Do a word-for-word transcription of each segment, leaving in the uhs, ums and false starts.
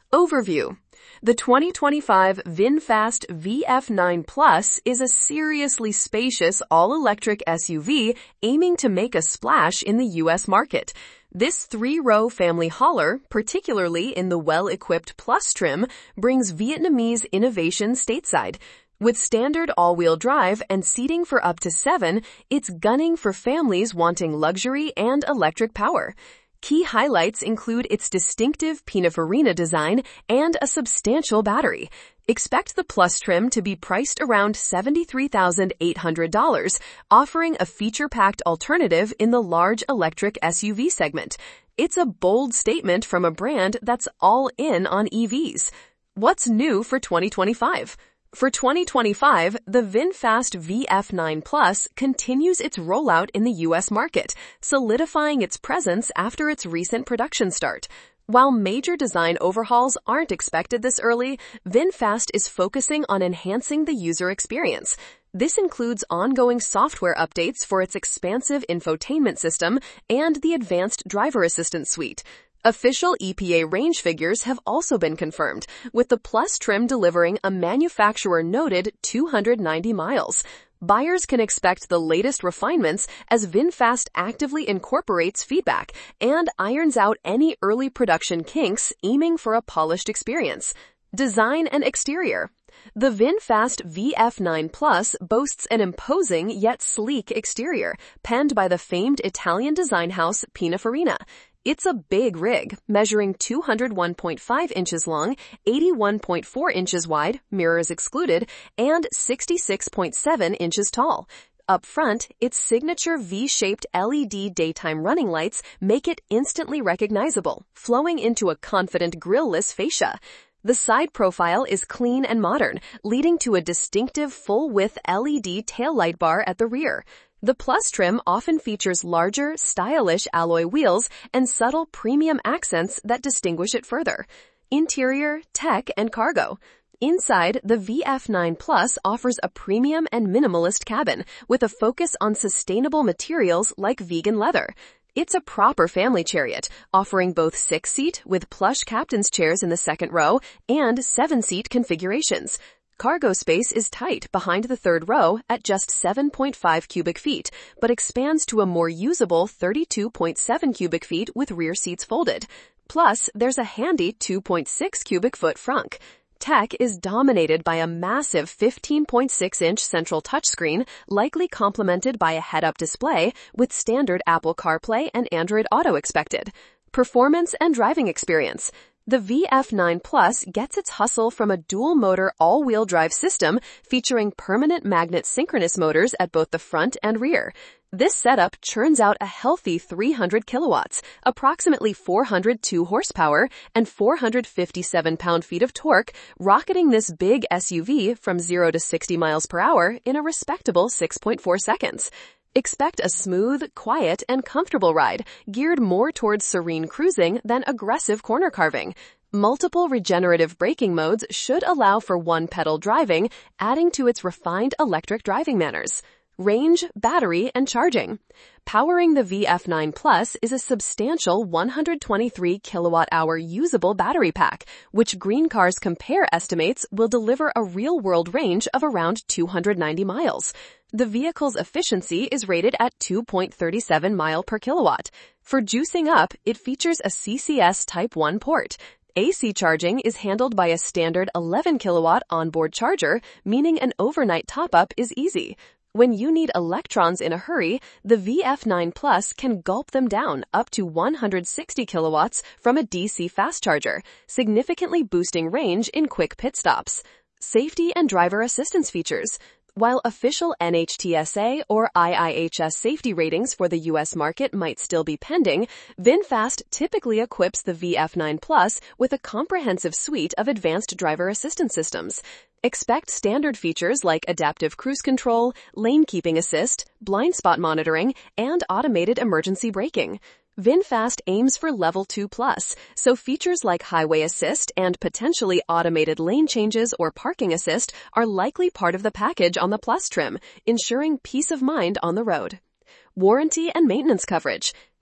Overview. The twenty twenty-five VinFast V F nine Plus is a seriously spacious all-electric S U V aiming to make a splash in the U S market. This three-row family hauler, particularly in the well-equipped Plus trim, brings Vietnamese innovation stateside. With standard all-wheel drive and seating for up to seven, it's gunning for families wanting luxury and electric power. Key highlights include its distinctive Pininfarina design and a substantial battery. Expect the Plus trim to be priced around seventy-three thousand eight hundred dollars, offering a feature-packed alternative in the large electric S U V segment. It's a bold statement from a brand that's all in on E Vs. What's new for twenty twenty-five? For twenty twenty-five, the VinFast V F nine Plus continues its rollout in the U S market, solidifying its presence after its recent production start. While major design overhauls aren't expected this early, VinFast is focusing on enhancing the user experience. This includes ongoing software updates for its expansive infotainment system and the advanced driver assistance suite. Official E P A range figures have also been confirmed, with the Plus trim delivering a manufacturer-noted two hundred ninety miles. Buyers can expect the latest refinements as VinFast actively incorporates feedback and irons out any early production kinks, aiming for a polished experience. Design and exterior. The VinFast V F nine Plus boasts an imposing yet sleek exterior, penned by the famed Italian design house Pininfarina. It's a big rig, measuring two hundred one point five inches long, eighty-one point four inches wide, mirrors excluded, and sixty-six point seven inches tall. Up front, its signature V-shaped L E D daytime running lights make it instantly recognizable, flowing into a confident grille-less fascia. The side profile is clean and modern, leading to a distinctive full-width L E D taillight bar at the rear. The Plus trim often features larger, stylish alloy wheels and subtle premium accents that distinguish it further. Interior, tech, and cargo. Inside, the V F nine Plus offers a premium and minimalist cabin with a focus on sustainable materials like vegan leather. It's a proper family chariot, offering both six-seat with plush captain's chairs in the second row and seven-seat configurations. Cargo space is tight behind the third row at just seven point five cubic feet, but expands to a more usable thirty-two point seven cubic feet with rear seats folded. Plus, there's a handy two point six cubic foot frunk. Tech is dominated by a massive fifteen point six inch central touchscreen, likely complemented by a head-up display with standard Apple CarPlay and Android Auto expected. Performance and driving experience. The V F nine Plus gets its hustle from a dual-motor all-wheel drive system featuring permanent magnet synchronous motors at both the front and rear. This setup churns out a healthy three hundred kilowatts, approximately four hundred two horsepower, and four hundred fifty-seven pound-feet of torque, rocketing this big S U V from zero to sixty miles per hour in a respectable six point four seconds. Expect a smooth, quiet, and comfortable ride, geared more towards serene cruising than aggressive corner carving. Multiple regenerative braking modes should allow for one-pedal driving, adding to its refined electric driving manners. Range, battery, and charging. Powering the V F nine Plus is a substantial one hundred twenty-three kilowatt hour usable battery pack, which Green Cars Compare estimates will deliver a real-world range of around two hundred ninety miles. The vehicle's efficiency is rated at two point three seven mile per kilowatt. For juicing up, it features a C C S Type one port. A C charging is handled by a standard eleven kilowatt onboard charger, meaning an overnight top-up is easy. When you need electrons in a hurry, the V F nine Plus can gulp them down up to one hundred sixty kilowatts from a D C fast charger, significantly boosting range in quick pit stops. Safety and driver assistance features. While official N H T S A or I I H S safety ratings for the U S market might still be pending, VinFast typically equips the V F nine Plus with a comprehensive suite of advanced driver assistance systems. Expect standard features like adaptive cruise control, lane keeping assist, blind spot monitoring, and automated emergency braking. VinFast aims for level two plus, so features like highway assist and potentially automated lane changes or parking assist are likely part of the package on the Plus trim, ensuring peace of mind on the road. Warranty and maintenance coverage.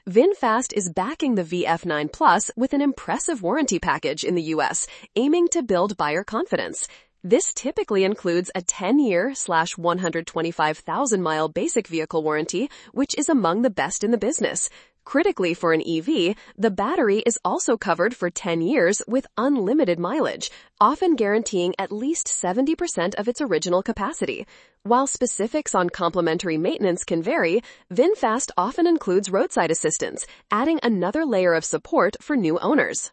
VinFast is backing the V F nine Plus with an impressive warranty package in the U S, aiming to build buyer confidence. This typically includes a ten-year slash one hundred twenty-five thousand mile basic vehicle warranty, which is among the best in the business. Critically for an E V, the battery is also covered for ten years with unlimited mileage, often guaranteeing at least seventy percent of its original capacity. While specifics on complementary maintenance can vary, VinFast often includes roadside assistance, adding another layer of support for new owners.